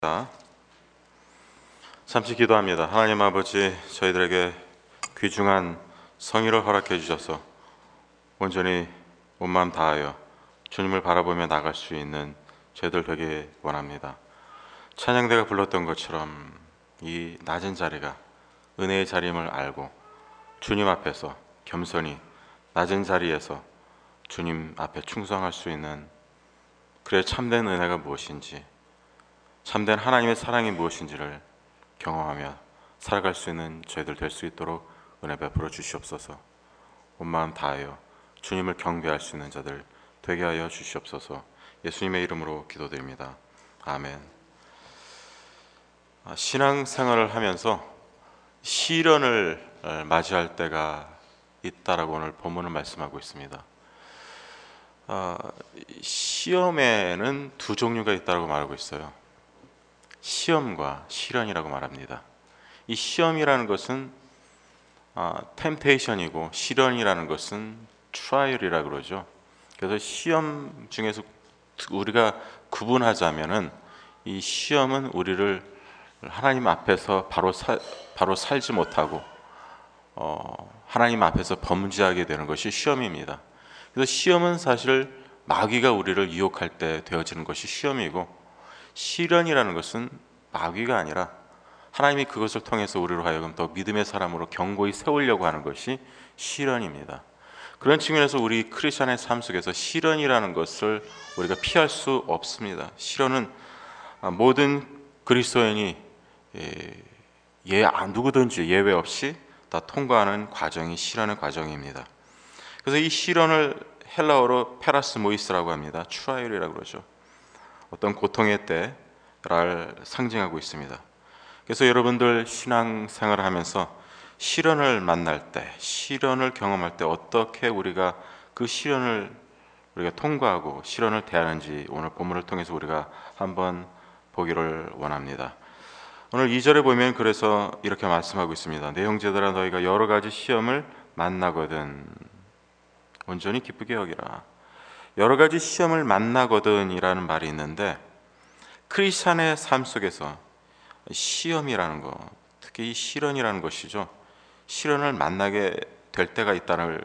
잠시 기도합니다. 하나님 아버지, 저희들에게 귀중한 성의를 허락해 주셔서 온전히 온 마음 다하여 주님을 바라보며 나갈 수 있는 저희들 되게 원합니다. 찬양대가 불렀던 것처럼 이 낮은 자리가 은혜의 자리임을 알고 주님 앞에서 겸손히 낮은 자리에서 주님 앞에 충성할 수 있는, 그래 참된 은혜가 무엇인지, 참된 하나님의 사랑이 무엇인지를 경험하며 살아갈 수 있는 저희들 될 수 있도록 은혜 베풀어 주시옵소서. 온 마음 다하여 주님을 경배할 수 있는 자들 되게 하여 주시옵소서. 예수님의 이름으로 기도드립니다. 아멘. 신앙생활을 하면서 시련을 맞이할 때가 있다라고 오늘 본문을 말씀하고 있습니다. 시험에는 두 종류가 있다고 말하고 있어요. 시험과 시련이라고 말합니다. 이 시험이라는 것은 템테이션이고 시련이라는 것은 트라이얼이라고 그러죠. 그래서 시험 중에서 우리가 구분하자면은 이 시험은 우리를 하나님 앞에서 바로 살지 못하고 하나님 앞에서 범죄하게 되는 것이 시험입니다. 그래서 시험은 사실 마귀가 우리를 유혹할 때 되어지는 것이 시험이고, 시련이라는 것은 마귀가 아니라 하나님이 그것을 통해서 우리로 하여금 더 믿음의 사람으로 견고히 세우려고 하는 것이 시련입니다. 그런 측면에서 우리 크리스천의 삶 속에서 시련이라는 것을 우리가 피할 수 없습니다. 시련은 모든 그리스도인이 누구든지 예외 없이 다 통과하는 과정이 시련의 과정입니다. 그래서 이 시련을 헬라어로 페라스모이스라고 합니다. 트라이얼이라고 그러죠. 어떤 고통의 때를 상징하고 있습니다. 그래서 여러분들 신앙생활을 하면서 시련을 만날 때, 시련을 경험할 때 어떻게 우리가 그 시련을 우리가 통과하고 시련을 대하는지 오늘 본문을 통해서 우리가 한번 보기를 원합니다. 오늘 2절에 보면 그래서 이렇게 말씀하고 있습니다. 내 형제들아, 너희가 여러 가지 시험을 만나거든 온전히 기쁘게 여기라. 여러 가지 시험을 만나거든이라는 말이 있는데, 크리스찬의 삶 속에서 시험이라는 것, 특히 이 시련이라는 것이죠. 시련을 만나게 될 때가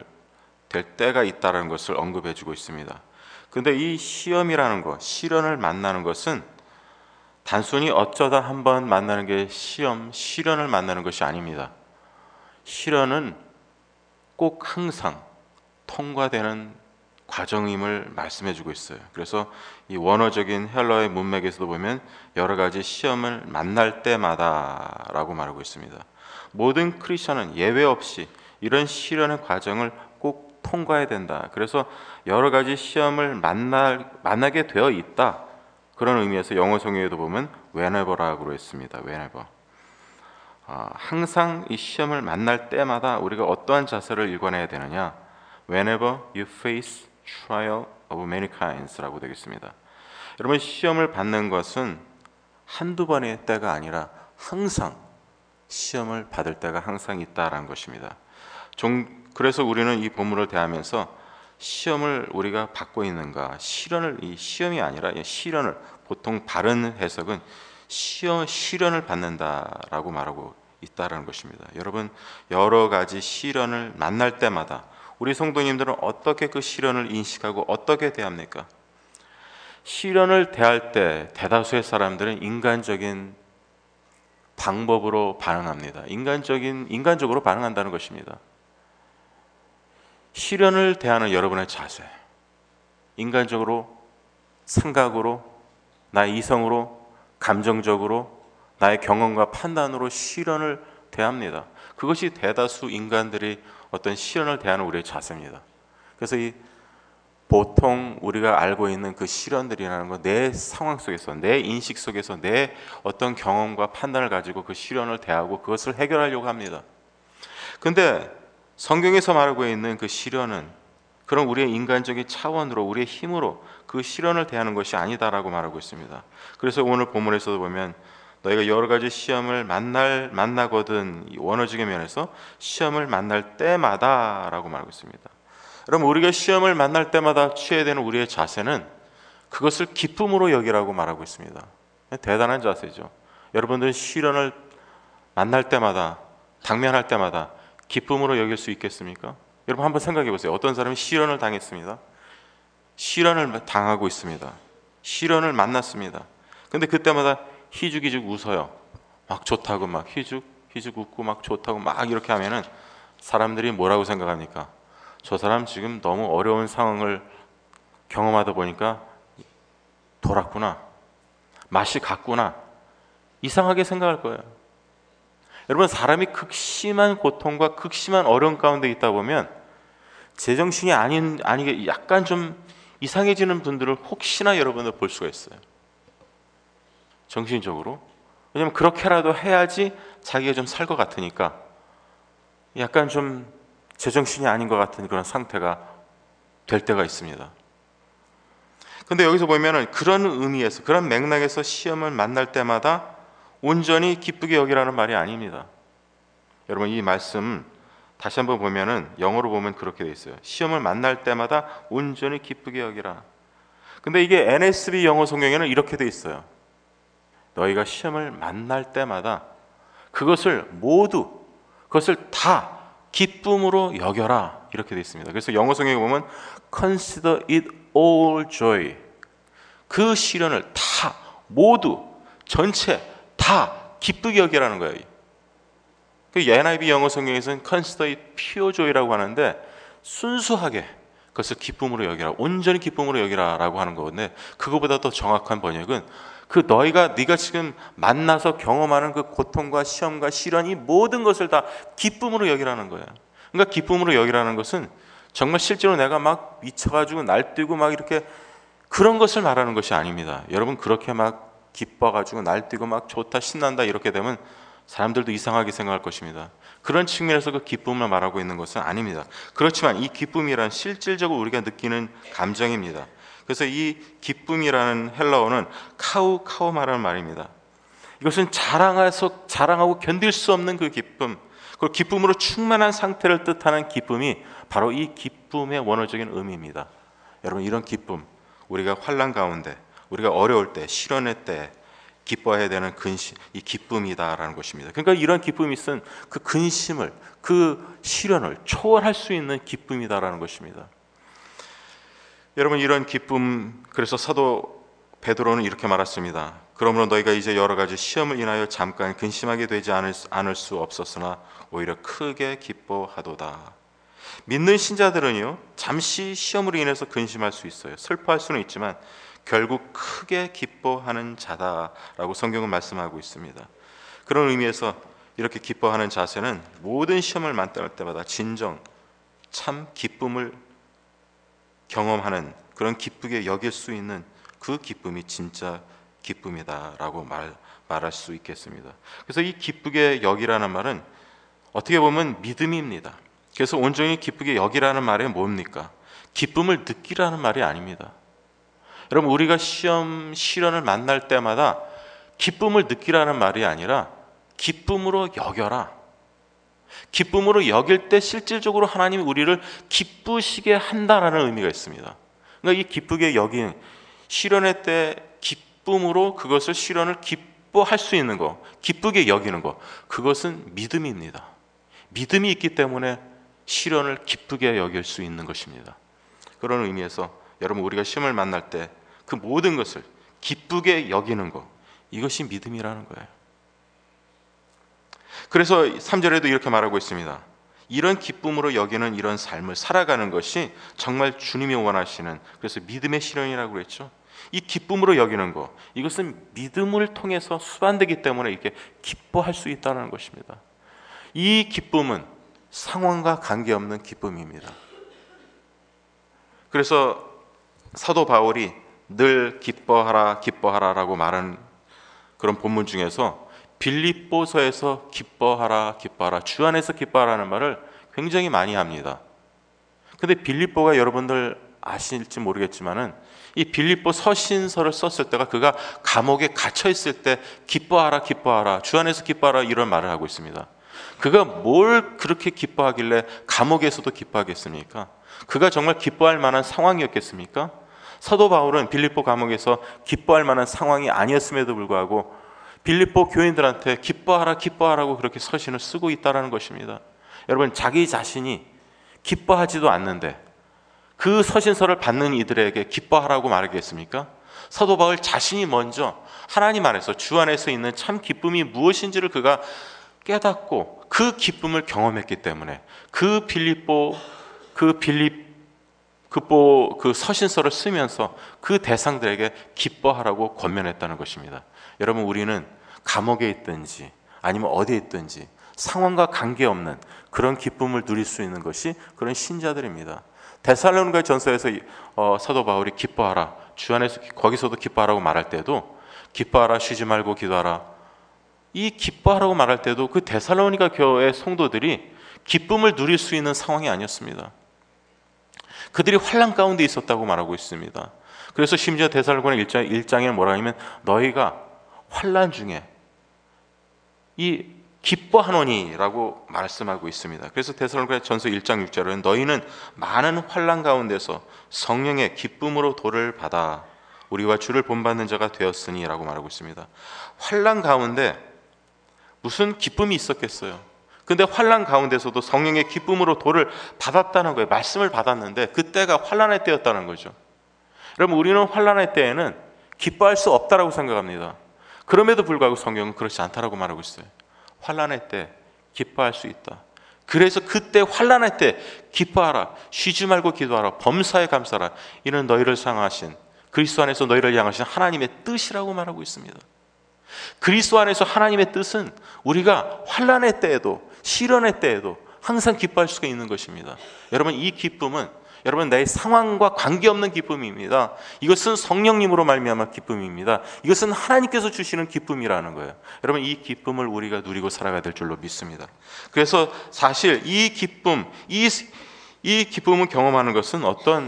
있다는 것을 언급해주고 있습니다. 그런데 이 시험이라는 것, 시련을 만나는 것은 단순히 어쩌다 한번 만나는 게 시련을 만나는 것이 아닙니다. 시련은 꼭 항상 통과되는 과정임을 말씀해주고 있어요. 그래서 이 원어적인 헬라어의 문맥에서도 보면 여러 가지 시험을 만날 때마다 라고 말하고 있습니다. 모든 크리스천은 예외 없이 이런 시련의 과정을 꼭 통과해야 된다. 그래서 여러 가지 시험을 만나게 되어 있다. 그런 의미에서 영어 성경에도 보면 whenever라고 했습니다. whenever. 항상 이 시험을 만날 때마다 우리가 어떠한 자세를 일관해야 되느냐? Whenever you face trial of many kinds라고 되겠습니다. 여러분, 시험을 받는 것은 한두 번의 때가 아니라 항상 시험을 받을 때가 항상 있다라는 것입니다. 그래서 우리는 이 본문을 대하면서 시험을 우리가 받고 있는가, 이 시험이 아니라 시련을, 보통 바른 해석은 시련을 받는다라고 말하고 있다라는 것입니다. 여러분, 여러 가지 시련을 만날 때마다 우리 성도님들은 어떻게 그 시련을 인식하고 어떻게 대합니까? 시련을 대할 때 대다수의 사람들은 인간적인 방법으로 반응합니다. 인간적으로 반응한다는 것입니다. 시련을 대하는 여러분의 자세, 인간적으로, 생각으로, 나의 이성으로, 감정적으로, 나의 경험과 판단으로 시련을 대합니다. 그것이 대다수 인간들이 어떤 시련을 대하는 우리의 자세입니다. 그래서 보통 우리가 알고 있는 그 시련들이라는 건 내 상황 속에서, 내 인식 속에서 내 어떤 경험과 판단을 가지고 그 시련을 대하고 그것을 해결하려고 합니다. 그런데 성경에서 말하고 있는 그 시련은 그런 우리의 인간적인 차원으로, 우리의 힘으로 그 시련을 대하는 것이 아니다라고 말하고 있습니다. 그래서 오늘 본문에서도 보면 너희가 여러 가지 시험을 만나거든, 원어적인 면에서 시험을 만날 때마다 라고 말하고 있습니다. 여러분, 우리가 시험을 만날 때마다 취해야 되는 우리의 자세는 그것을 기쁨으로 여기라고 말하고 있습니다. 대단한 자세죠. 여러분들은 시련을 만날 때마다, 당면할 때마다 기쁨으로 여길 수 있겠습니까? 여러분 한번 생각해 보세요. 어떤 사람이 시련을 당했습니다. 시련을 당하고 있습니다. 시련을 만났습니다. 근데 그때마다 희죽희죽 웃어요. 막 좋다고 막 희죽희죽 웃고 막 좋다고 막 이렇게 하면은 사람들이 뭐라고 생각합니까? 저 사람 지금 너무 어려운 상황을 경험하다 보니까 돌았구나, 맛이 갔구나, 이상하게 생각할 거예요. 여러분, 사람이 극심한 고통과 극심한 어려움 가운데 있다 보면 제정신이 아니게 약간 좀 이상해지는 분들을 혹시나 여러분들 볼 수가 있어요. 정신적으로. 왜냐면 그렇게라도 해야지 자기가 좀 살 것 같으니까 약간 좀 제정신이 아닌 것 같은 그런 상태가 될 때가 있습니다. 근데 여기서 보면은 그런 의미에서, 그런 맥락에서 시험을 만날 때마다 온전히 기쁘게 여기라는 말이 아닙니다. 여러분, 이 말씀 다시 한번 보면은 영어로 보면 그렇게 돼 있어요. 시험을 만날 때마다 온전히 기쁘게 여기라. 근데 이게 NSB 영어 성경에는 이렇게 돼 있어요. 너희가 시험을 만날 때마다 그것을 다 기쁨으로 여겨라, 이렇게 돼 있습니다. 그래서 영어 성경에 보면 Consider it all joy. 그 시련을 다, 모두, 전체 다 기쁘게 여기라는 거예요. 그 NIV 영어 성경에서는 Consider it pure joy라고 하는데 순수하게 그것을 기쁨으로 여기라, 온전히 기쁨으로 여기라라고 하는 거거든요. 그거보다 더 정확한 번역은 네가 지금 만나서 경험하는 그 고통과 시험과 시련, 이 모든 것을 다 기쁨으로 여기라는 거예요. 그러니까 기쁨으로 여기라는 것은 정말 실제로 내가 막 미쳐가지고 날뛰고 막 이렇게 그런 것을 말하는 것이 아닙니다. 여러분, 그렇게 막 기뻐가지고 날뛰고 막 좋다, 신난다 이렇게 되면 사람들도 이상하게 생각할 것입니다. 그런 측면에서 그 기쁨을 말하고 있는 것은 아닙니다. 그렇지만 이 기쁨이란 실질적으로 우리가 느끼는 감정입니다. 그래서 이 기쁨이라는 헬라어는 카우마라는 말입니다. 이것은 자랑하고 견딜 수 없는 그 기쁨, 그 기쁨으로 충만한 상태를 뜻하는 기쁨이 바로 이 기쁨의 원어적인 의미입니다. 여러분, 이런 기쁨, 우리가 환난 가운데, 우리가 어려울 때, 시련의 때 기뻐해야 되는 이 기쁨이다라는 것입니다. 그러니까 이런 기쁨이 있은 그 근심을, 그 시련을 초월할 수 있는 기쁨이다라는 것입니다. 여러분, 이런 기쁨, 그래서 사도 베드로는 이렇게 말했습니다. 그러므로 너희가 이제 여러 가지 시험을 인하여 잠깐 근심하게 되지 않을 수 없었으나 오히려 크게 기뻐하도다. 믿는 신자들은요, 잠시 시험으로 인해서 근심할 수 있어요. 슬퍼할 수는 있지만 결국 크게 기뻐하는 자다라고 성경은 말씀하고 있습니다. 그런 의미에서 이렇게 기뻐하는 자세는 모든 시험을 만날 때마다 진정 참 기쁨을 경험하는, 그런 기쁘게 여길 수 있는 그 기쁨이 진짜 기쁨이다라고 말할 수 있겠습니다. 그래서 이 기쁘게 여기라는 말은 어떻게 보면 믿음입니다. 그래서 온전히 기쁘게 여기라는 말이 뭡니까? 기쁨을 느끼라는 말이 아닙니다. 여러분, 우리가 시련을 만날 때마다 기쁨을 느끼라는 말이 아니라 기쁨으로 여겨라. 기쁨으로 여길 때 실질적으로 하나님이 우리를 기쁘시게 한다라는 의미가 있습니다. 그러니까 이 기쁘게 여긴 시련의 때 기쁨으로 그것을 시련을 기뻐할 수 있는 것, 기쁘게 여기는 것, 그것은 믿음입니다. 믿음이 있기 때문에 시련을 기쁘게 여길 수 있는 것입니다. 그런 의미에서 여러분, 우리가 시험을 만날 때 그 모든 것을 기쁘게 여기는 것, 이것이 믿음이라는 거예요. 그래서 3절에도 이렇게 말하고 있습니다. 이런 기쁨으로 여기는 이런 삶을 살아가는 것이 정말 주님이 원하시는, 그래서 믿음의 실현이라고 그랬죠. 이 기쁨으로 여기는 것, 이것은 믿음을 통해서 수반되기 때문에 이렇게 기뻐할 수 있다는 것입니다. 이 기쁨은 상황과 관계없는 기쁨입니다. 그래서 사도 바울이 늘 기뻐하라라고 말하는 그런 본문 중에서 빌립보서에서 기뻐하라 주 안에서 기뻐하라는 말을 굉장히 많이 합니다. 근데 빌립보가 여러분들 아실지 모르겠지만은 이 빌립보 서신서를 썼을 때가 그가 감옥에 갇혀 있을 때 기뻐하라 주 안에서 기뻐하라 이런 말을 하고 있습니다. 그가 뭘 그렇게 기뻐하길래 감옥에서도 기뻐하겠습니까? 그가 정말 기뻐할 만한 상황이었겠습니까? 사도 바울은 빌립보 감옥에서 기뻐할 만한 상황이 아니었음에도 불구하고 빌립보 교인들한테 기뻐하라고 그렇게 서신을 쓰고 있다는 것입니다. 여러분, 자기 자신이 기뻐하지도 않는데 그 서신서를 받는 이들에게 기뻐하라고 말하겠습니까? 사도 바울 자신이 먼저 하나님 안에서, 주 안에서 있는 참 기쁨이 무엇인지를 그가 깨닫고 그 기쁨을 경험했기 때문에 그 서신서를 쓰면서 그 대상들에게 기뻐하라고 권면했다는 것입니다. 여러분, 우리는 감옥에 있든지 아니면 어디에 있든지 상황과 관계없는 그런 기쁨을 누릴 수 있는 것이 그런 신자들입니다. 데살로니가 전서에서 사도 바울이 기뻐하라, 주 안에서 거기서도 기뻐하라고 말할 때도 기뻐하라, 쉬지 말고 기도하라, 이 기뻐하라고 말할 때도 그 데살로니가 교회 성도들이 기쁨을 누릴 수 있는 상황이 아니었습니다. 그들이 환난 가운데 있었다고 말하고 있습니다. 그래서 심지어 데살로니가 1장에 뭐라 하냐면 너희가 환난 중에 이 기뻐하노니라고 말씀하고 있습니다. 그래서 데살로니가 전서 1장 6절은 너희는 많은 환난 가운데서 성령의 기쁨으로 도를 받아 우리와 주를 본받는 자가 되었으니라고 말하고 있습니다. 환난 가운데 무슨 기쁨이 있었겠어요? 근데 환난 가운데서도 성령의 기쁨으로 도를 받았다는 거예요. 말씀을 받았는데 그때가 환난의 때였다는 거죠. 여러분, 우리는 환난의 때에는 기뻐할 수 없다라고 생각합니다. 그럼에도 불구하고 성경은 그렇지 않다라고 말하고 있어요. 환난의 때 기뻐할 수 있다. 그래서 그때 환난의 때 기뻐하라, 쉬지 말고 기도하라, 범사에 감사하라. 이는 너희를 사랑하신 그리스도 안에서 너희를 향하신 하나님의 뜻이라고 말하고 있습니다. 그리스도 안에서 하나님의 뜻은 우리가 환난의 때에도 시련의 때에도 항상 기뻐할 수가 있는 것입니다. 여러분, 이 기쁨은 여러분 내 상황과 관계없는 기쁨입니다. 이것은 성령님으로 말미암아 기쁨입니다. 이것은 하나님께서 주시는 기쁨이라는 거예요. 여러분, 이 기쁨을 우리가 누리고 살아가야 될 줄로 믿습니다. 그래서 사실 이 기쁨을 경험하는 것은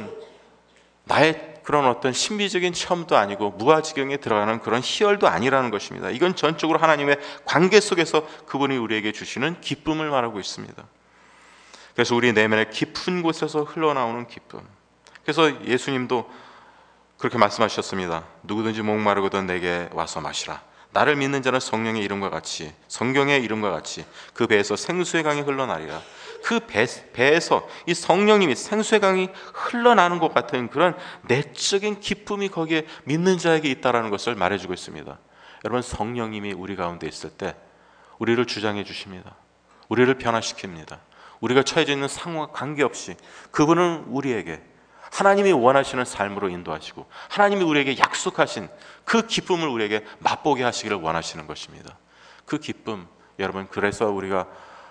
나의 그런 어떤 신비적인 체험도 아니고 무아지경에 들어가는 그런 희열도 아니라는 것입니다. 이건 전적으로 하나님의 관계 속에서 그분이 우리에게 주시는 기쁨을 말하고 있습니다. 그래서 우리 내면의 깊은 곳에서 흘러나오는 기쁨. 그래서 예수님도 그렇게 말씀하셨습니다. 누구든지 목마르거든 내게 와서 마시라. 나를 믿는 자는 성령의 이름과 같이, 성경의 이름과 같이 그 배에서 생수의 강이 흘러나리라. 그 배에서 이 성령님이 생수의 강이 흘러나는 것 같은 그런 내적인 기쁨이 거기에 믿는 자에게 있다는 것을 말해주고 있습니다. 여러분, 성령님이 우리 가운데 있을 때 우리를 주장해 주십니다. 우리를 변화시킵니다. 우리가 처해져 있는 상황과 관계없이 그분은 우리에게 하나님이 원하시는 삶으로 인도하시고 하나님이 우리에게 약속하신 그 기쁨을 우리에게 맛보게 하시기를 원하시는 것입니다. 그 기쁨, 여러분, 그래서 우리가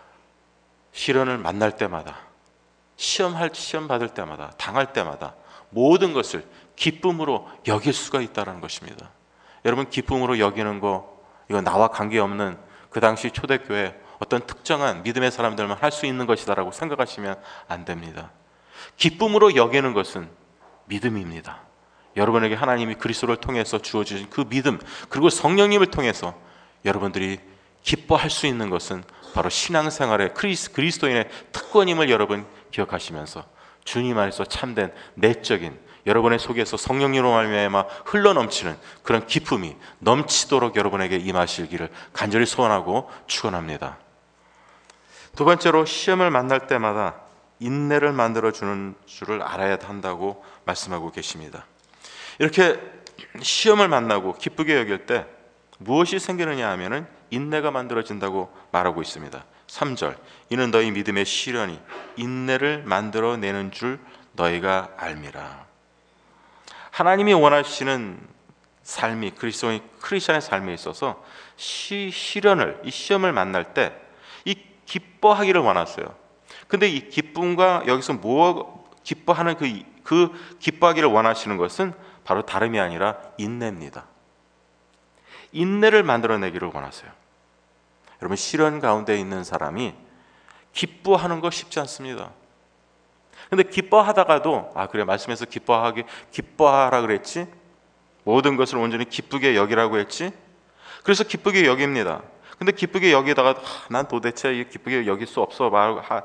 시련을 만날 때마다, 시험 받을 때마다, 당할 때마다 모든 것을 기쁨으로 여길 수가 있다는 것입니다. 여러분, 기쁨으로 여기는 거, 이거 나와 관계없는 그 당시 초대교회 어떤 특정한 믿음의 사람들만 할 수 있는 것이다라고 생각하시면 안 됩니다. 기쁨으로 여기는 것은 믿음입니다. 여러분에게 하나님이 그리스도를 통해서 주어주신 그 믿음, 그리고 성령님을 통해서 여러분들이 기뻐할 수 있는 것은 바로 신앙생활의 그리스도인의 특권임을 여러분 기억하시면서 주님 안에서 참된 내적인 여러분의 속에서 성령님으로 말미암아 흘러넘치는 그런 기쁨이 넘치도록 여러분에게 임하시기를 간절히 소원하고 축원합니다. 두 번째로, 시험을 만날 때마다 인내를 만들어주는 줄을 알아야 한다고 말씀하고 계십니다. 이렇게 시험을 만나고 기쁘게 여길 때 무엇이 생기느냐 하면은 인내가 만들어진다고 말하고 있습니다. 3절, 이는 너희 믿음의 시련이 인내를 만들어내는 줄 너희가 알미라. 하나님이 원하시는 삶이 크리스천의 삶에 있어서 시련을, 이 시험을 만날 때 이 기뻐하기를 원하세요. 근데 이 기쁨과 여기서 기뻐하는 그 기뻐하기를 원하시는 것은 바로 다름이 아니라 인내입니다. 인내를 만들어내기를 원하세요. 여러분, 시련 가운데 있는 사람이 기뻐하는 거 쉽지 않습니다. 근데 기뻐하다가도 그래, 말씀에서 기뻐하라 그랬지, 모든 것을 온전히 기쁘게 여기라고 했지, 그래서 기쁘게 여깁니다. 근데 기쁘게 여기다가 난 도대체 기쁘게 여길 수 없어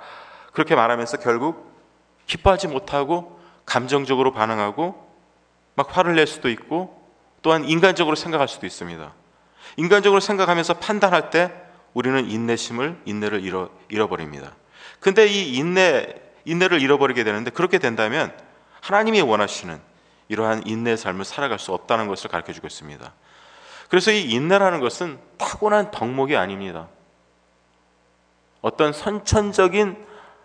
그렇게 말하면서 결국 기뻐하지 못하고 감정적으로 반응하고 막 화를 낼 수도 있고 또한 인간적으로 생각할 수도 있습니다. 인간적으로 생각하면서 판단할 때 우리는 인내를 잃어버립니다. 근데 이 인내를 잃어버리게 되는데, 그렇게 된다면 하나님이 원하시는 이러한 인내의 삶을 살아갈 수 없다는 것을 가르쳐주고 있습니다. 그래서 이 인내라는 것은 타고난 덕목이 아닙니다. 어떤 선천적인,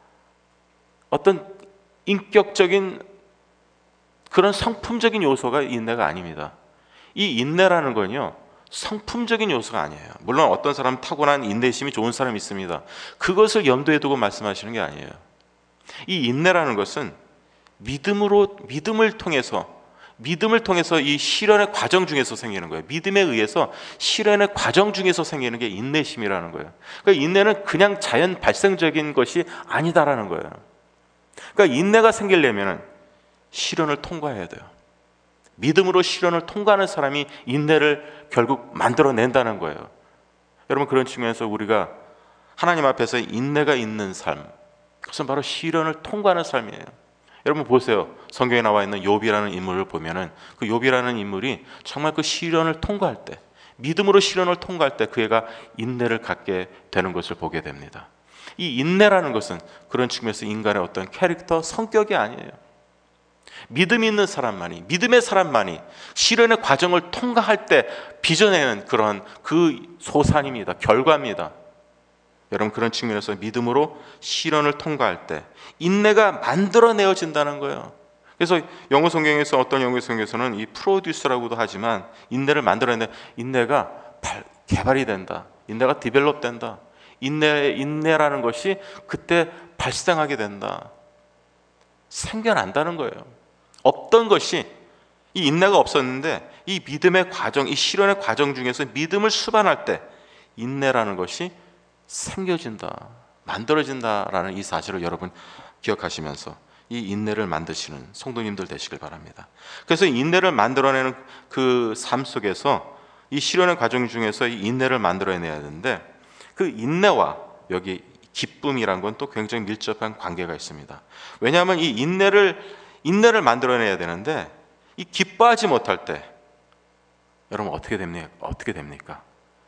어떤 인격적인 그런 성품적인 요소가 인내가 아닙니다. 이 인내라는 건요, 성품적인 요소가 아니에요. 물론 어떤 사람은 타고난 인내심이 좋은 사람이 있습니다. 그것을 염두에 두고 말씀하시는 게 아니에요. 이 인내라는 것은 믿음을 통해서 이 실현의 과정 중에서 생기는 거예요. 믿음에 의해서 실현의 과정 중에서 생기는 게 인내심이라는 거예요. 그러니까 인내는 그냥 자연 발생적인 것이 아니다라는 거예요. 그러니까 인내가 생기려면 시련을 통과해야 돼요. 믿음으로 시련을 통과하는 사람이 인내를 결국 만들어낸다는 거예요. 여러분, 그런 측면에서 우리가 하나님 앞에서 인내가 있는 삶, 그것은 바로 시련을 통과하는 삶이에요. 여러분 보세요. 성경에 나와 있는 욥이라는 인물을 보면은 그 욥이라는 인물이 정말 그 시련을 통과할 때, 믿음으로 시련을 통과할 때 그 애가 인내를 갖게 되는 것을 보게 됩니다. 이 인내라는 것은 그런 측면에서 인간의 어떤 캐릭터, 성격이 아니에요. 믿음이 있는 사람만이, 믿음의 사람만이 시련의 과정을 통과할 때 빚어내는 그런 그 소산입니다. 결과입니다. 여러분, 그런 측면에서 믿음으로 시련을 통과할 때 인내가 만들어내어진다는 거예요. 그래서 영어 성경에서, 어떤 영어 성경에서는 이 프로듀스라고도 하지만 인내를 만들어내, 인내가 개발이 된다, 인내가 디벨롭 된다, 인내라는 것이 그때 발생하게 된다, 생겨난다는 거예요. 없던 것이, 이 인내가 없었는데 이 믿음의 과정, 이 실현의 과정 중에서 믿음을 수반할 때 인내라는 것이 생겨진다, 만들어진다라는 이 사실을 여러분 기억하시면서 이 인내를 만드시는 성도님들 되시길 바랍니다. 그래서 인내를 만들어내는 그 삶 속에서 이 실현의 과정 중에서 이 인내를 만들어내야 되는데, 그 인내와 여기 기쁨이란 건 또 굉장히 밀접한 관계가 있습니다. 왜냐하면 이 인내를 만들어내야 되는데, 이 기뻐하지 못할 때 여러분 어떻게 됩니까?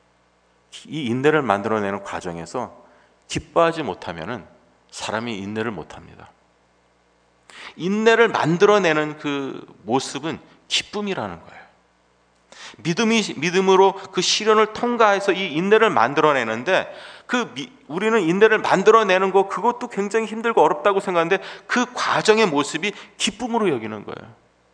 이 인내를 만들어내는 과정에서 기뻐하지 못하면은 사람이 인내를 못합니다. 인내를 만들어내는 그 모습은 기쁨이라는 거예요. 믿음으로 그 시련을 통과해서 이 인내를 만들어내는데, 우리는 인내를 만들어내는 거, 그것도 굉장히 힘들고 어렵다고 생각하는데 그 과정의 모습이 기쁨으로 여기는 거예요.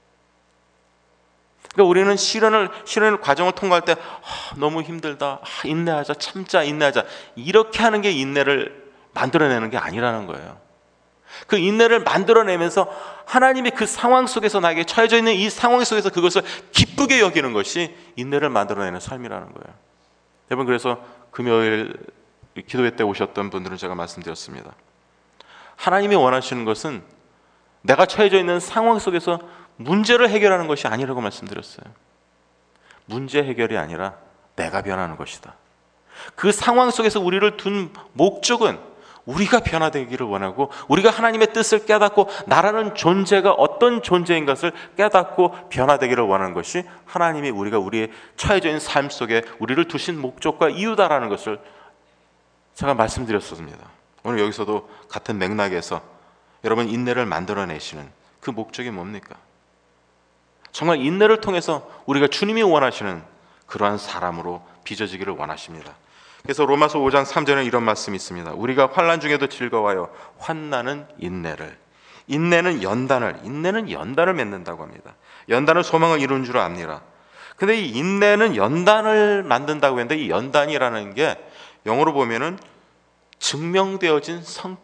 그러니까 우리는 실현의 과정을 통과할 때 너무 힘들다, 인내하자, 참자, 인내하자, 이렇게 하는 게 인내를 만들어내는 게 아니라는 거예요. 그 인내를 만들어내면서 하나님이 그 상황 속에서 나에게 처해져 있는 이 상황 속에서 그것을 기쁘게 여기는 것이 인내를 만들어내는 삶이라는 거예요. 여러분, 그래서 금요일 기도회 때 오셨던 분들은 제가 말씀드렸습니다. 하나님이 원하시는 것은 내가 처해져 있는 상황 속에서 문제를 해결하는 것이 아니라고 말씀드렸어요. 문제 해결이 아니라 내가 변하는 것이다. 그 상황 속에서 우리를 둔 목적은 우리가 변화되기를 원하고, 우리가 하나님의 뜻을 깨닫고 나라는 존재가 어떤 존재인 것을 깨닫고 변화되기를 원하는 것이 하나님이 우리의 처해져 있는 삶 속에 우리를 두신 목적과 이유다라는 것을 제가 말씀드렸습니다. 오늘 여기서도 같은 맥락에서 여러분, 인내를 만들어내시는 그 목적이 뭡니까? 정말 인내를 통해서 우리가 주님이 원하시는 그러한 사람으로 빚어지기를 원하십니다. 그래서 로마서 5장 3절에 이런 말씀이 있습니다. 우리가 환난 중에도 즐거워하여 환난은 인내를, 인내는 연단을 맺는다고 합니다. 연단은 소망을 이루는 줄 압니다. 근데 이 인내는 연단을 만든다고 했는데, 이 연단이라는 게 영어로 보면은 증명되어진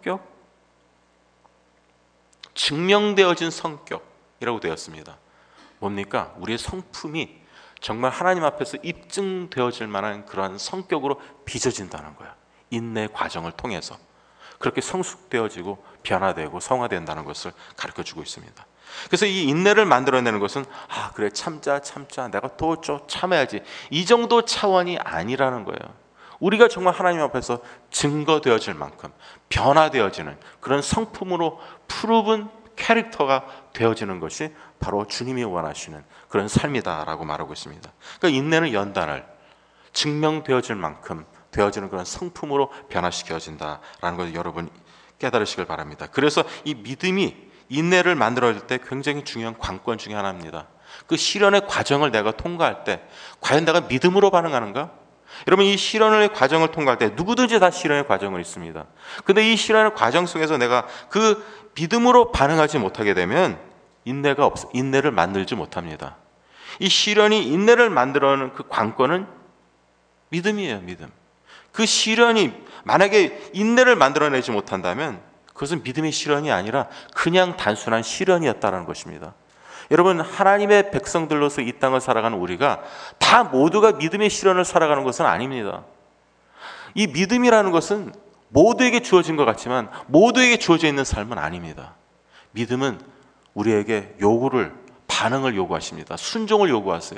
성격이라고 되었습니다. 뭡니까? 우리의 성품이 정말 하나님 앞에서 입증되어질 만한 그러한 성격으로 빚어진다는 거야. 인내 과정을 통해서 그렇게 성숙되어지고 변화되고 성화된다는 것을 가르쳐주고 있습니다. 그래서 이 인내를 만들어내는 것은 그래, 참자, 내가 또 참아야지, 이 정도 차원이 아니라는 거예요. 우리가 정말 하나님 앞에서 증거되어질 만큼 변화되어지는 그런 성품으로 푸르분 캐릭터가 되어지는 것이 바로 주님이 원하시는 그런 삶이다라고 말하고 있습니다. 그러니까 인내는 연단을 증명되어질 만큼 되어지는 그런 성품으로 변화시켜진다라는 것을 여러분 깨달으시길 바랍니다. 그래서 이 믿음이 인내를 만들어질 때 굉장히 중요한 관건 중에 하나입니다. 그 시련의 과정을 내가 통과할 때 과연 내가 믿음으로 반응하는가? 여러분, 이 시련의 과정을 통과할 때 누구든지 다 시련의 과정은 있습니다. 근데 이 시련의 과정 속에서 내가 그 믿음으로 반응하지 못하게 되면 인내를 만들지 못합니다. 이 시련이 인내를 만들어내는 그 관건은 믿음이에요. 믿음. 그 시련이 만약에 인내를 만들어내지 못한다면 그것은 믿음의 시련이 아니라 그냥 단순한 시련이었다는 것입니다. 여러분, 하나님의 백성들로서 이 땅을 살아가는 우리가 다 모두가 믿음의 시련을 살아가는 것은 아닙니다. 이 믿음이라는 것은 모두에게 주어진 것 같지만 모두에게 주어져 있는 삶은 아닙니다. 믿음은 우리에게 반응을 요구하십니다. 순종을 요구하세요.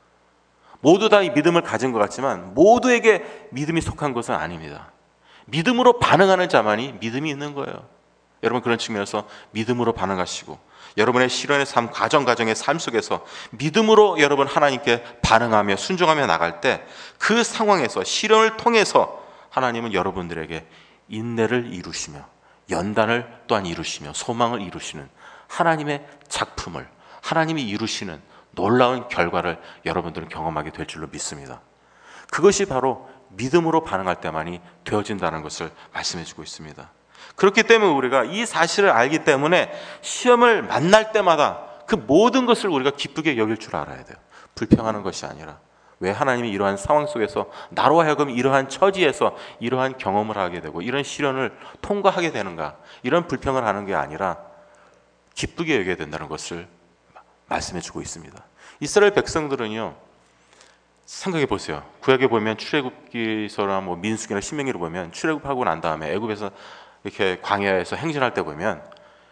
모두 다 이 믿음을 가진 것 같지만 모두에게 믿음이 속한 것은 아닙니다. 믿음으로 반응하는 자만이 믿음이 있는 거예요. 여러분, 그런 측면에서 믿음으로 반응하시고 여러분의 시련의 삶, 가정의 삶 속에서 믿음으로 여러분 하나님께 반응하며 순종하며 나갈 때 그 상황에서 시련을 통해서 하나님은 여러분들에게 인내를 이루시며 연단을 또한 이루시며 소망을 이루시는 하나님의 작품을 하나님이 이루시는 놀라운 결과를 여러분들은 경험하게 될 줄로 믿습니다. 그것이 바로 믿음으로 반응할 때만이 되어진다는 것을 말씀해 주고 있습니다. 그렇기 때문에 우리가 이 사실을 알기 때문에 시험을 만날 때마다 그 모든 것을 우리가 기쁘게 여길 줄 알아야 돼요. 불평하는 것이 아니라 왜 하나님이 이러한 상황 속에서 나로 하여금 이러한 처지에서 이러한 경험을 하게 되고 이런 시련을 통과하게 되는가, 이런 불평을 하는 게 아니라 기쁘게 여겨야 된다는 것을 말씀해 주고 있습니다. 이스라엘 백성들은요, 생각해 보세요. 구약에 보면 출애굽기서나 민수기나 신명기를 보면 출애굽하고 난 다음에 애굽에서 이렇게 광야에서 행진할 때 보면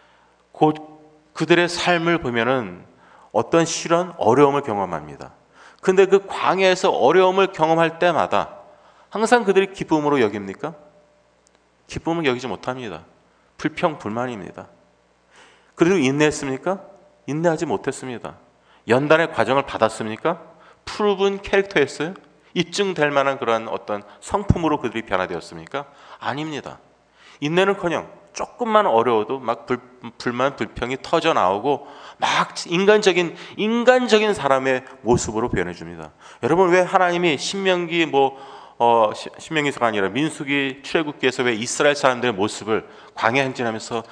그들의 삶을 보면은 어떤 시련, 어려움을 경험합니다. 근데 그 광야에서 어려움을 경험할 때마다 항상 그들이 기쁨으로 여깁니까? 기쁨은 여기지 못합니다. 불평, 불만입니다. 그리고 인내했습니까? 인내하지 못했습니다. 연단의 과정을 받았습니까? 프루븐 캐릭터였어요? 입증될 만한 그런 어떤 성품으로 그들이 변화되었습니까? 아닙니다. 인내는커녕 조금만 어려워도 막 불만, 불평이 터져 나오고 막 인간적인 사람의 모습으로 변해 줍니다. 여러분, 왜 하나님이 신명기서가 아니라 민수기, 출애굽기에서 왜 이스라엘 사람들의 모습을 광야 행진하면서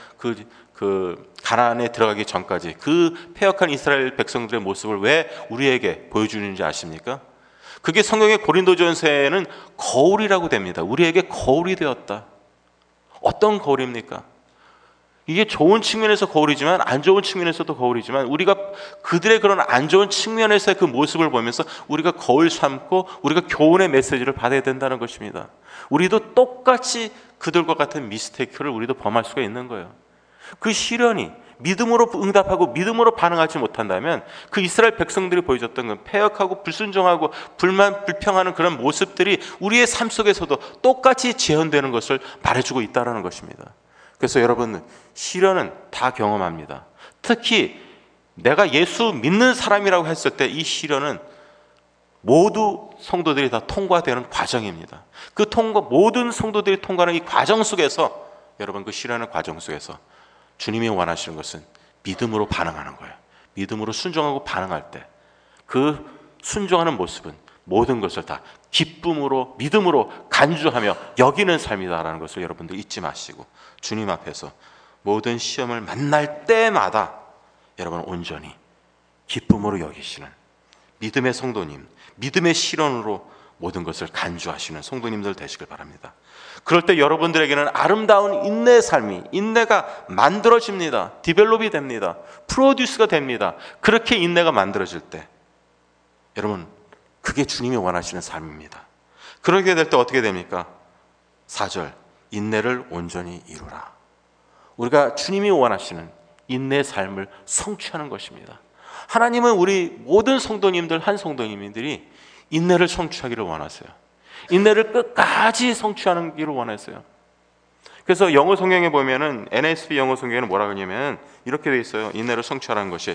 그 가나안에 들어가기 전까지 그 패역한 이스라엘 백성들의 모습을 왜 우리에게 보여주는지 아십니까? 그게 성경의 고린도전서에는 거울이라고 됩니다. 우리에게 거울이 되었다. 어떤 거울입니까? 이게 좋은 측면에서 거울이지만 안 좋은 측면에서도 거울이지만 우리가 그들의 그런 안 좋은 측면에서의 그 모습을 보면서 우리가 거울 삼고 우리가 교훈의 메시지를 받아야 된다는 것입니다. 우리도 똑같이 그들과 같은 미스테이크를 우리도 범할 수가 있는 거예요. 그 시련이 믿음으로 응답하고 믿음으로 반응하지 못한다면 그 이스라엘 백성들이 보여줬던 그 패역하고 불순종하고 불만 불평하는 그런 모습들이 우리의 삶 속에서도 똑같이 재현되는 것을 말해주고 있다는 것입니다. 그래서 여러분, 시련은 다 경험합니다. 특히 내가 예수 믿는 사람이라고 했을 때 이 시련은 모두 성도들이 다 통과되는 과정입니다. 모든 성도들이 통과하는 이 과정 속에서 여러분, 그 시련의 과정 속에서 주님이 원하시는 것은 믿음으로 반응하는 거예요. 믿음으로 순종하고 반응할 때 그 순종하는 모습은 모든 것을 다 기쁨으로 믿음으로 간주하며 여기는 삶이다라는 것을 여러분들 잊지 마시고 주님 앞에서 모든 시험을 만날 때마다 여러분 온전히 기쁨으로 여기시는 믿음의 성도님, 믿음의 실현으로 모든 것을 간주하시는 성도님들 되시길 바랍니다. 그럴 때 여러분들에게는 아름다운 인내의 삶이, 인내가 만들어집니다. 디벨롭이 됩니다. 프로듀스가 됩니다. 그렇게 인내가 만들어질 때 여러분, 그게 주님이 원하시는 삶입니다. 그렇게 될 때 어떻게 됩니까? 4절, 인내를 온전히 이루라. 우리가 주님이 원하시는 인내의 삶을 성취하는 것입니다. 하나님은 우리 모든 성도님들, 한 성도님들이 인내를 성취하기를 원하세요. 인내를 끝까지 성취하는 길을 원하세요. 그래서 영어 성경에 보면은 NSV 영어 성경에는 뭐라 그러냐면 이렇게 돼 있어요. 인내를 성취하라는 것이,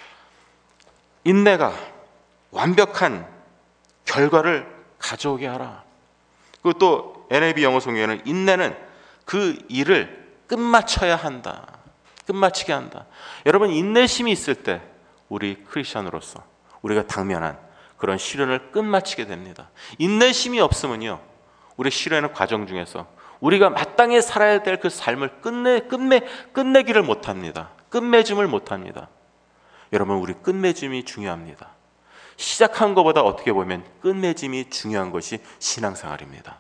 인내가 완벽한 결과를 가져오게 하라. 그리고 또 NIV 영어 성경에는 인내는 그 일을 끝마쳐야 한다. 끝마치게 한다. 여러분, 인내심이 있을 때 우리 크리스천으로서 우리가 당면한 그런 시련을 끝마치게 됩니다. 인내심이 없으면요, 우리 시련의 과정 중에서 우리가 마땅히 살아야 될 그 삶을 끝내기를 못합니다. 끝맺음을 못합니다. 여러분, 우리 끝맺음이 중요합니다. 시작한 것보다 어떻게 보면 끝맺음이 중요한 것이 신앙생활입니다.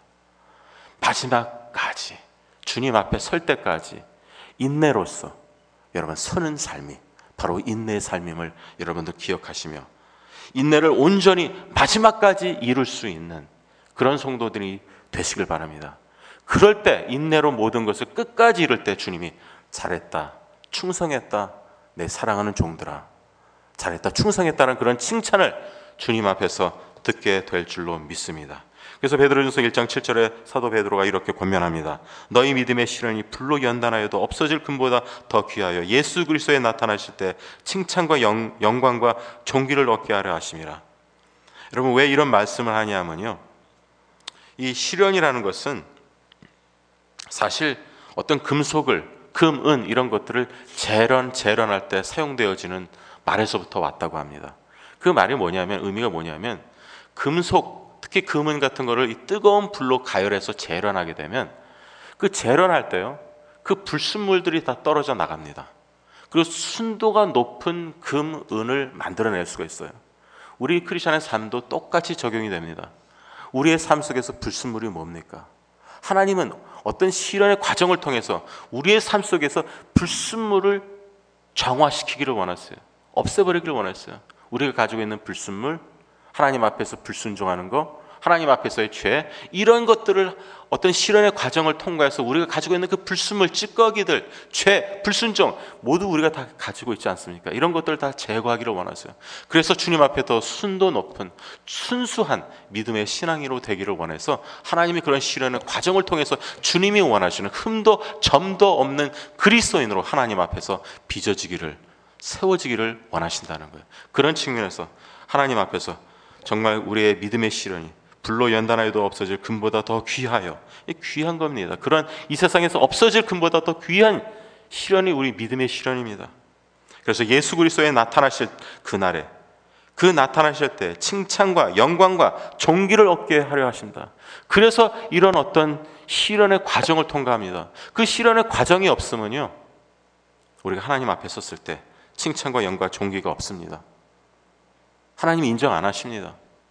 마지막까지 주님 앞에 설 때까지 인내로서 여러분 서는 삶이 바로 인내의 삶임을 여러분들 기억하시며, 인내를 온전히 마지막까지 이룰 수 있는 그런 성도들이 되시길 바랍니다. 그럴 때 인내로 모든 것을 끝까지 이룰 때 주님이 잘했다, 충성했다, 내 사랑하는 종들아, 잘했다, 충성했다는 그런 칭찬을 주님 앞에서 듣게 될 줄로 믿습니다. 그래서 베드로전서 1장 7절에 사도 베드로가 이렇게 권면합니다. 너희 믿음의 시련이 불로 연단하여도 없어질 금보다 더 귀하여 예수 그리스도에 나타나실 때 칭찬과 영광과 존귀를 얻게 하려 하심이라. 여러분, 왜 이런 말씀을 하냐면요, 이 시련이라는 것은 사실 어떤 금속을, 금, 은 이런 것들을 재련할 때 사용되어지는 말에서부터 왔다고 합니다. 그 말이 뭐냐면, 의미가 뭐냐면, 금속, 특히 금은 같은 거를 이 뜨거운 불로 가열해서 재련하게 되면 그 재련할 때요, 그 불순물들이 다 떨어져 나갑니다. 그리고 순도가 높은 금, 은을 만들어낼 수가 있어요. 우리 크리스천의 삶도 똑같이 적용이 됩니다. 우리의 삶 속에서 불순물이 뭡니까? 하나님은 어떤 시련의 과정을 통해서 우리의 삶 속에서 불순물을 정화시키기를 원했어요. 없애버리기를 원했어요. 우리가 가지고 있는 불순물, 하나님 앞에서 불순종하는 거, 하나님 앞에서의 죄, 이런 것들을 어떤 시련의 과정을 통과해서 우리가 가지고 있는 그 불순물, 찌꺼기들, 죄, 불순종 모두 우리가 다 가지고 있지 않습니까? 이런 것들을 다 제거하기를 원하세요. 그래서 주님 앞에 더 순도 높은 순수한 믿음의 신앙인으로 되기를 원해서 하나님이 그런 시련의 과정을 통해서 주님이 원하시는 흠도 점도 없는 그리스도인으로 하나님 앞에서 빚어지기를, 세워지기를 원하신다는 거예요. 그런 측면에서 하나님 앞에서 정말 우리의 믿음의 시련이 불로 연단하여도 없어질 금보다 더 귀하여, 귀한 겁니다. 그런 이 세상에서 없어질 금보다 더 귀한 시련이 우리 믿음의 시련입니다. 그래서 예수 그리스도에 나타나실 그날에, 그 나타나실 때 칭찬과 영광과 존귀를 얻게 하려 하십니다. 그래서 이런 어떤 시련의 과정을 통과합니다. 그 시련의 과정이 없으면요, 우리가 하나님 앞에 섰을 때 칭찬과 영광과 존귀가 없습니다. 하나님이 인정 안 하십니다.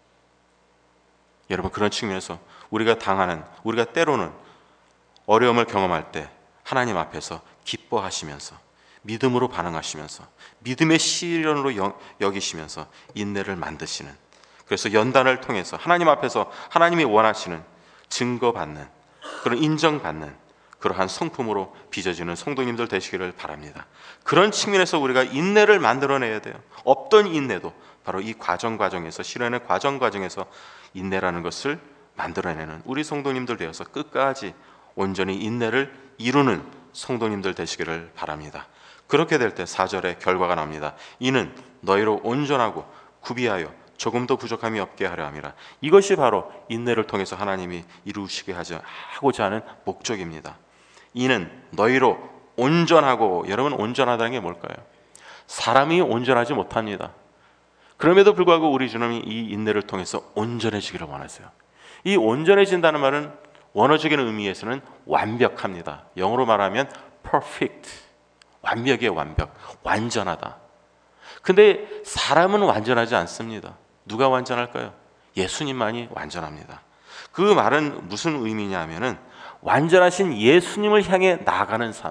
여러분, 그런 측면에서 우리가 때로는 어려움을 경험할 때 하나님 앞에서 기뻐하시면서 믿음으로 반응하시면서 믿음의 시련으로 여기시면서 인내를 만드시는, 그래서 연단을 통해서 하나님 앞에서 하나님이 원하시는 증거받는, 그런 인정받는 그러한 성품으로 빚어지는 성도님들 되시기를 바랍니다. 그런 측면에서 우리가 인내를 만들어내야 돼요. 없던 인내도 바로 이 과정에서, 시련의 과정에서 인내라는 것을 만들어내는 우리 성도님들 되어서 끝까지 온전히 인내를 이루는 성도님들 되시기를 바랍니다. 그렇게 될 때 4절에 결과가 납니다. 이는 너희로 온전하고 구비하여 조금도 부족함이 없게 하려 함이라. 이것이 바로 인내를 통해서 하나님이 이루시게 하고자 하는 목적입니다. 이는 너희로 온전하고, 여러분, 온전하다는 게 뭘까요? 사람이 온전하지 못합니다. 그럼에도 불구하고 우리 주님이 이 인내를 통해서 온전해지기를 원하세요. 이 온전해진다는 말은 원어적인 의미에서는 완벽합니다. 영어로 말하면 perfect, 완벽의 완벽, 완전하다. 근데 사람은 완전하지 않습니다. 누가 완전할까요? 예수님만이 완전합니다. 그 말은 무슨 의미냐 하면은 완전하신 예수님을 향해 나아가는 삶,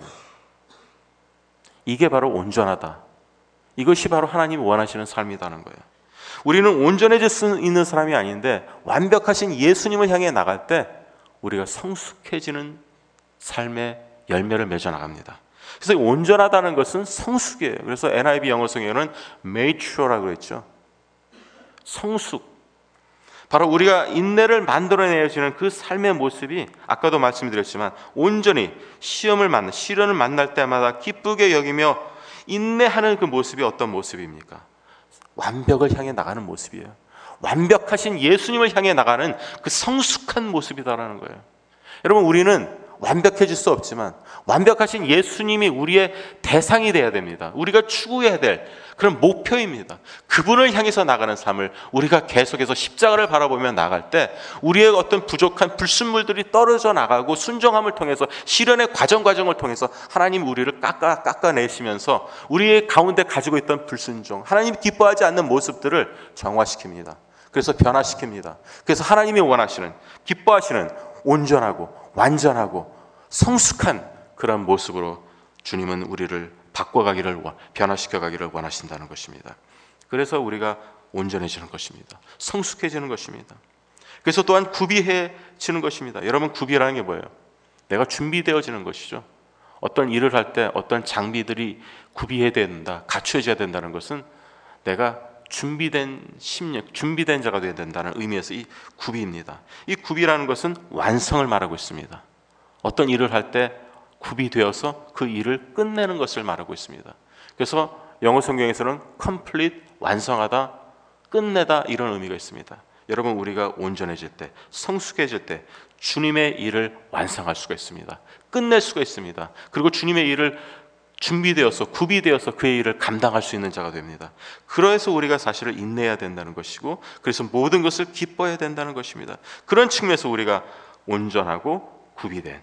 이게 바로 온전하다. 이것이 바로 하나님이 원하시는 삶이라는 거예요. 우리는 온전해질 수 있는 사람이 아닌데 완벽하신 예수님을 향해 나갈 때 우리가 성숙해지는 삶의 열매를 맺어 나갑니다. 그래서 온전하다는 것은 성숙이에요. 그래서 NIV 영어 성경에는 mature라고 했죠. 성숙. 바로 우리가 인내를 만들어내시는 그 삶의 모습이 아까도 말씀드렸지만 온전히 시련을 만날 때마다 기쁘게 여기며 인내하는 그 모습이 어떤 모습입니까? 완벽을 향해 나가는 모습이에요. 완벽하신 예수님을 향해 나가는 그 성숙한 모습이다라는 거예요. 여러분, 우리는 완벽해질 수 없지만 완벽하신 예수님이 우리의 대상이 돼야 됩니다. 우리가 추구해야 될 그런 목표입니다. 그분을 향해서 나가는 삶을 우리가 계속해서 십자가를 바라보며 나갈 때 우리의 어떤 부족한 불순물들이 떨어져 나가고 순종함을 통해서 시련의 과정을 통해서 하나님 우리를 깎아내시면서 우리의 가운데 가지고 있던 불순종, 하나님 기뻐하지 않는 모습들을 정화시킵니다. 그래서 변화시킵니다. 그래서 하나님이 원하시는, 기뻐하시는 온전하고 완전하고 성숙한 그런 모습으로 주님은 우리를 바꿔가기를, 변화시켜가기를 원하신다는 것입니다. 그래서 우리가 온전해지는 것입니다. 성숙해지는 것입니다. 그래서 또한 구비해지는 것입니다. 여러분, 구비라는 게 뭐예요? 내가 준비되어지는 것이죠. 어떤 일을 할 때 어떤 장비들이 구비해야 된다, 갖춰져야 된다는 것은 내가 준비된 심령, 준비된 자가 되어야 된다는 의미에서 이 구비입니다. 이 구비라는 것은 완성을 말하고 있습니다. 어떤 일을 할 때 구비되어서 그 일을 끝내는 것을 말하고 있습니다. 그래서 영어 성경에서는 complete, 완성하다, 끝내다 이런 의미가 있습니다. 여러분, 우리가 온전해질 때, 성숙해질 때 주님의 일을 완성할 수가 있습니다. 끝낼 수가 있습니다. 그리고 주님의 일을 준비되어서, 구비되어서 그의 일을 감당할 수 있는 자가 됩니다. 그래서 우리가 사실을 인내해야 된다는 것이고, 그래서 모든 것을 기뻐해야 된다는 것입니다. 그런 측면에서 우리가 온전하고 구비된,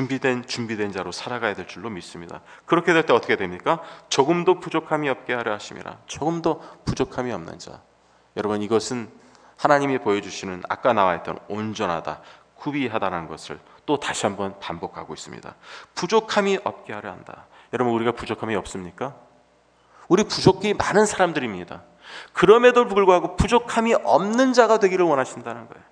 준비된 자로 살아가야 될 줄로 믿습니다. 그렇게 될 때 어떻게 됩니까? 조금도 부족함이 없게 하려 하심이라. 조금도 부족함이 없는 자. 여러분, 이것은 하나님이 보여주시는 아까 나와 있던 온전하다, 구비하다는 것을 또 다시 한번 반복하고 있습니다. 부족함이 없게 하려 한다. 여러분, 우리가 부족함이 없습니까? 우리 부족이 많은 사람들입니다. 그럼에도 불구하고 부족함이 없는 자가 되기를 원하신다는 거예요.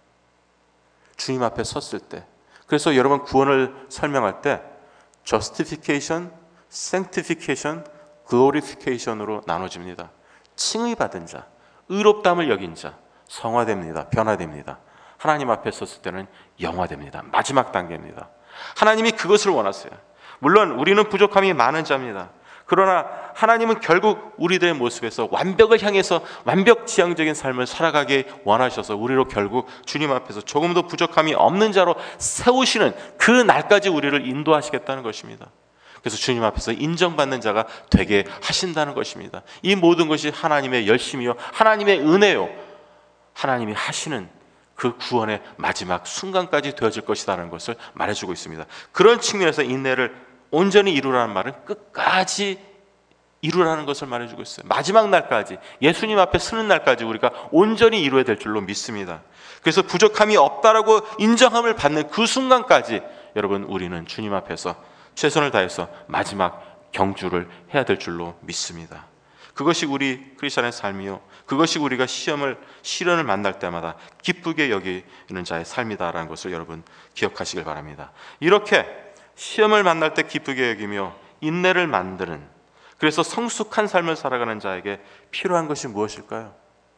주님 앞에 섰을 때. 그래서 여러분, 구원을 설명할 때 justification, sanctification, glorification으로 나눠집니다. 칭의받은 자, 의롭다함을 여긴 자, 성화됩니다. 변화됩니다. 하나님 앞에 섰을 때는 영화됩니다. 마지막 단계입니다. 하나님이 그것을 원하세요. 물론 우리는 부족함이 많은 자입니다. 그러나 하나님은 결국 우리들의 모습에서 완벽을 향해서 완벽지향적인 삶을 살아가게 원하셔서 우리로 결국 주님 앞에서 조금도 부족함이 없는 자로 세우시는 그 날까지 우리를 인도하시겠다는 것입니다. 그래서 주님 앞에서 인정받는 자가 되게 하신다는 것입니다. 이 모든 것이 하나님의 열심이요, 하나님의 은혜요, 하나님이 하시는 그 구원의 마지막 순간까지 되어질 것이라는 것을 말해주고 있습니다. 그런 측면에서 인내를 온전히 이루라는 말은 끝까지 이루라는 것을 말해주고 있어요. 마지막 날까지, 예수님 앞에 서는 날까지 우리가 온전히 이루어야 될 줄로 믿습니다. 그래서 부족함이 없다라고 인정함을 받는 그 순간까지 여러분, 우리는 주님 앞에서 최선을 다해서 마지막 경주를 해야 될 줄로 믿습니다. 그것이 우리 크리스천의 삶이요, 그것이 우리가 시련을 만날 때마다 기쁘게 여기는 자의 삶이다라는 것을 여러분 기억하시길 바랍니다. 이렇게 시험을 만날 때 기쁘게 여기며 인내를 만드는, 그래서 성숙한 삶을 살아가는 자에게 필요한 것이 무엇일까요?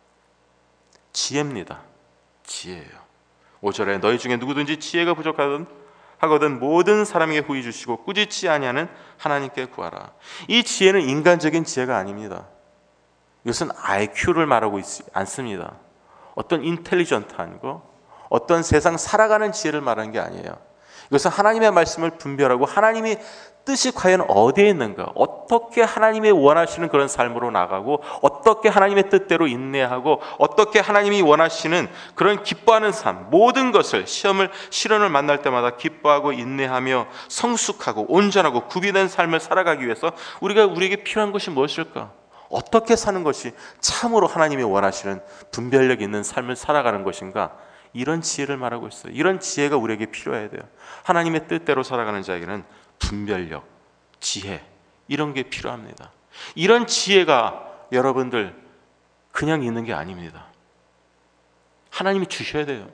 지혜입니다. 지혜예요. 5절에 너희 중에 누구든지 지혜가 부족하거든 모든 사람에게 후히 주시고 꾸짖지 아니하는 하나님께 구하라. 이 지혜는 인간적인 지혜가 아닙니다. 이것은 IQ를 말하고 있지 않습니다. 어떤 인텔리전트한 거, 어떤 세상 살아가는 지혜를 말하는 게 아니에요. 이것은 하나님의 말씀을 분별하고 하나님의 뜻이 과연 어디에 있는가, 어떻게 하나님이 원하시는 그런 삶으로 나가고, 어떻게 하나님의 뜻대로 인내하고, 어떻게 하나님이 원하시는 그런 기뻐하는 삶, 모든 것을 시련을 만날 때마다 기뻐하고 인내하며 성숙하고 온전하고 구비된 삶을 살아가기 위해서 우리에게 필요한 것이 무엇일까? 어떻게 사는 것이 참으로 하나님이 원하시는 분별력 있는 삶을 살아가는 것인가? 이런 지혜를 말하고 있어요. 이런 지혜가 우리에게 필요해야 돼요. 하나님의 뜻대로 살아가는 자에게는 분별력, 지혜, 이런 게 필요합니다. 이런 지혜가 여러분들 그냥 있는 게 아닙니다. 하나님이 주셔야 돼요.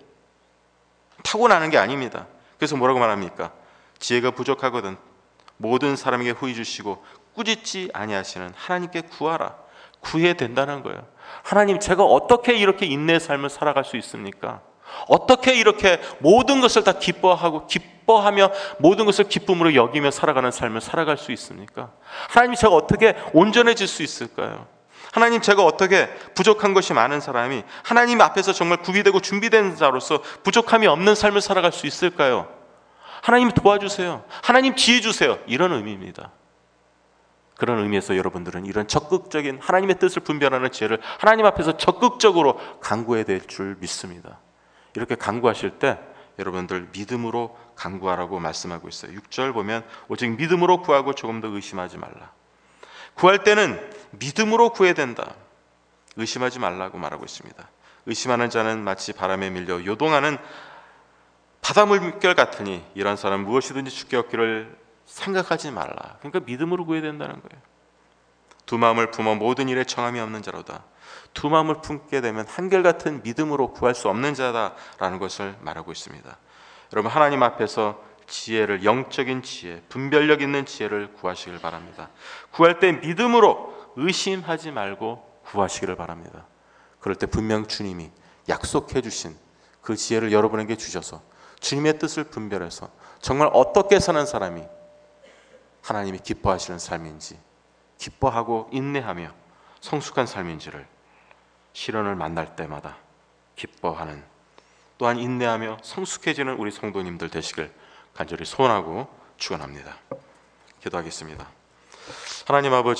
타고나는 게 아닙니다. 그래서 뭐라고 말합니까? 지혜가 부족하거든 모든 사람에게 후히 주시고 꾸짖지 아니하시는 하나님께 구하라. 구해야 된다는 거예요. 하나님, 제가 어떻게 이렇게 인내의 삶을 살아갈 수 있습니까? 어떻게 이렇게 모든 것을 다 기뻐하며 모든 것을 기쁨으로 여기며 살아가는 삶을 살아갈 수 있습니까? 하나님, 제가 어떻게 온전해질 수 있을까요? 하나님, 제가 어떻게 부족한 것이 많은 사람이 하나님 앞에서 정말 구비되고 준비된 자로서 부족함이 없는 삶을 살아갈 수 있을까요? 하나님 도와주세요. 하나님 지혜 주세요. 이런 의미입니다. 그런 의미에서 여러분들은 이런 적극적인 하나님의 뜻을 분별하는 지혜를 하나님 앞에서 적극적으로 간구해야 될 줄 믿습니다. 이렇게 간구하실 때 여러분들 믿음으로 간구하라고 말씀하고 있어요. 6절 보면 오직 믿음으로 구하고 조금 더 의심하지 말라. 구할 때는 믿음으로 구해야 된다. 의심하지 말라고 말하고 있습니다. 의심하는 자는 마치 바람에 밀려 요동하는 바닷물 물결 같으니 이런 사람 무엇이든지 주께 얻기를 생각하지 말라. 그러니까 믿음으로 구해야 된다는 거예요. 두 마음을 품어 모든 일에 정함이 없는 자로다. 두 마음을 품게 되면 한결같은 믿음으로 구할 수 없는 자다라는 것을 말하고 있습니다. 여러분, 하나님 앞에서 지혜를, 영적인 지혜, 분별력 있는 지혜를 구하시길 바랍니다. 구할 때 믿음으로 의심하지 말고 구하시기를 바랍니다. 그럴 때 분명 주님이 약속해 주신 그 지혜를 여러분에게 주셔서 주님의 뜻을 분별해서 정말 어떻게 사는 사람이 하나님이 기뻐하시는 삶인지, 기뻐하고 인내하며 성숙한 삶인지를 시련을 만날 때마다 기뻐하는, 또한 인내하며 성숙해지는 우리 성도님들 되시길 간절히 소원하고 축원합니다. 기도하겠습니다. 하나님 아버지,